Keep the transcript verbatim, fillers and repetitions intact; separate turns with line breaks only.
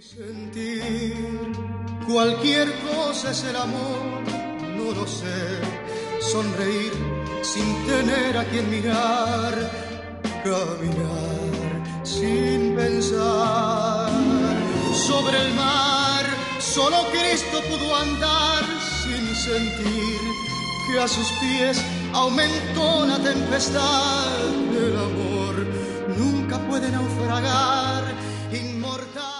Sentir cualquier cosa es el amor, no lo sé. Sonreír sin tener a quien mirar, caminar sin pensar. Sobre el mar solo Cristo pudo andar sin sentir que a sus pies aumentó la tempestad. El amor nunca puede naufragar, inmortal.